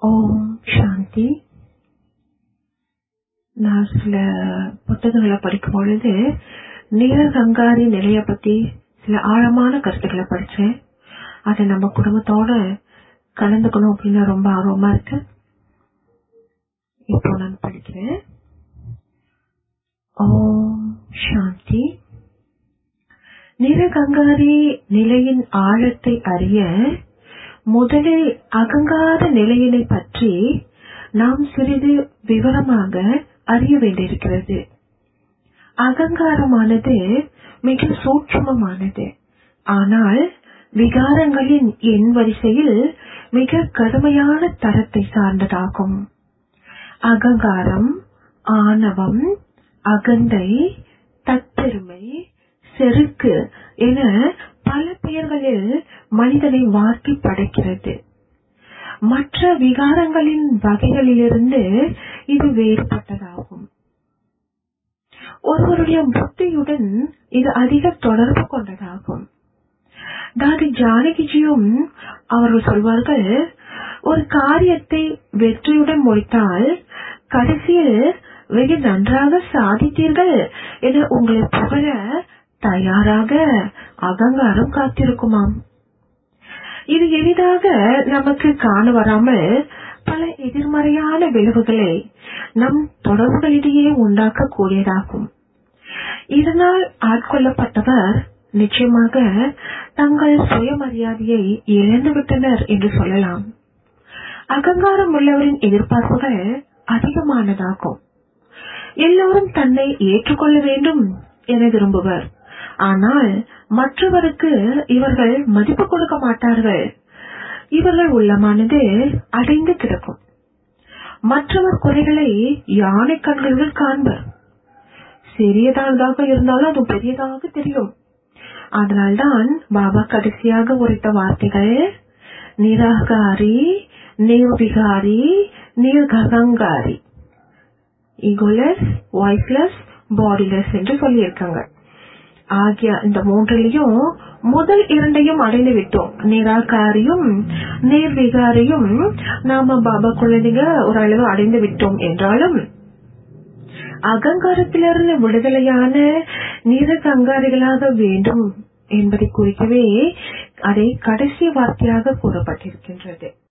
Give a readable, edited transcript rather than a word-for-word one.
ஓம் சாந்தி. நான் சில புத்தகங்களை படிக்கும் பொழுது நீலகங்காரி நிலைய பத்தி சில ஆழமான கருத்துக்களை படிச்சேன். அதை நம்ம குடும்பத்தோட கலந்துக்கணும் அப்படின்னு ரொம்ப ஆர்வமா இருக்கு. இப்போ நான் படிக்கிறேன். ஓம் சாந்தி. நீலகங்காரி நிலையின் ஆழத்தை அறிய முதலில் அகங்கார நிலையினை பற்றி நாம் சிறிது விவரமாக அறிய வேண்டியிருக்கிறது. அகங்காரமானது மிக சூட்சுமமானது, ஆனால் விகாரங்களின் எண் வரிசையில் மிக கடுமையான தரத்தை சார்ந்ததாகும். அகங்காரம், ஆணவம், அகந்தை, தற்பெருமை, செருக்கு என பல பெயர்களில் மனிதனை வாட்டி படைக்கிறது. மற்ற விகாரங்களின் வகைகளிலிருந்து இது வேறுபட்டதாகும். ஒருவருடைய புத்தியுடன் இது அதிக தொடர்பு கொண்டதாகும். தாதி ஜானகிஜியும் அவர்கள் சொல்வார்கள், ஒரு காரியத்தை வெற்றியுடன் முடித்தால் கடைசியில் வெகு நன்றாக சாதித்தீர்கள் என உங்களை புகழ தயாராக அகங்காரம் காத்திருக்குமாம். இது எளிதாக நமக்கு காண வராமல் பல எதிர்மறையான விளைவுகளை நம் தொடர்புகளிடையே உண்டாக்க கூடியதாகும். இதனால் ஆட்கொள்ளப்பட்டவர் நிச்சயமாக தங்கள் சுயமரியாதையை இழந்துவிட்டனர் என்று சொல்லலாம். அகங்காரம் உள்ளவரின் எதிர்பார்ப்புகள் அதிகமானதாகும். எல்லோரும் தன்னை ஏற்றுக்கொள்ள வேண்டும் என விரும்புவர். ஆனால் மற்றவருக்கு இவர்கள் மதிப்பு கொடுக்க மாட்டார்கள். இவர்கள் உள்ளமானது அடைந்து கிடக்கும். மற்றவர் குறைகளை யானை கண்கள் காண்பர். சிறியதாக இருந்தாலும் அது பெரியதாக தெரியும். அதனால்தான் பாபா கடைசியாக உரைத்த வார்த்தைகள் நிராகாரி, நிர்விகாரி, நிர்கங்காரி, ஈகோலெஸ், வாய்ஸ்லெஸ், பாடிலெஸ் என்று சொல்லியிருக்காங்க. ஆகிய இந்த மூன்றிலையும் முதல் இரண்டையும் அடைந்து விட்டோம். நிராகாரியும் நிர்விகாரியும் நாம பாபா குழந்தைங்க ஓரளவு அடைந்து விட்டோம் என்றாலும் அகங்காரத்திலிருந்து விடுதலையான நிரகங்காரிகளாக வேண்டும் என்பதை குறிக்கவே அதை கடைசி வார்த்தையாக கூறப்பட்டிருக்கின்றது.